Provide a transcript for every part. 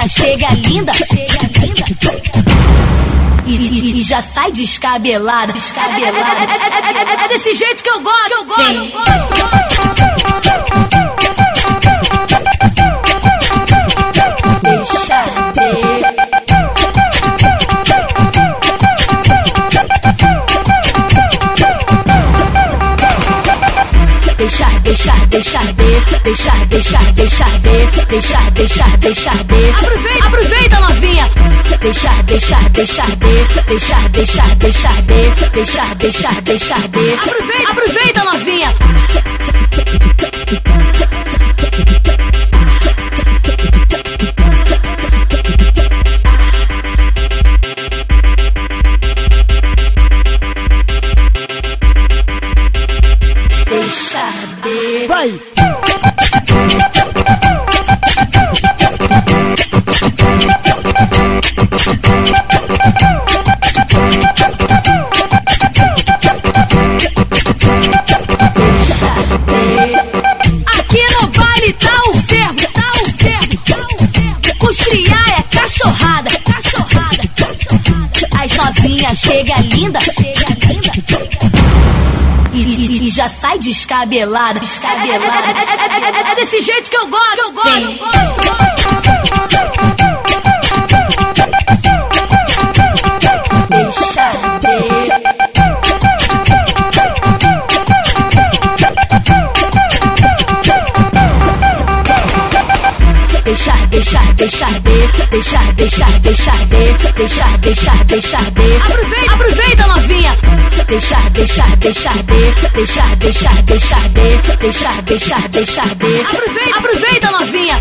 novinha chega linda, e já sai descabelada. É desse jeito que eu gosto, Aproveita novinha. Aproveita novinha. Vai! Aqui no baile tá o fervo. Os criar é cachorrada. As novinhas chega linda, e já sai descabelada. É desse jeito que eu gosto, Aproveita novinha. Aproveita novinha.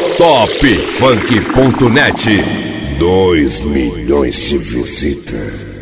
Topfunk.net, 2 milhões de visitas.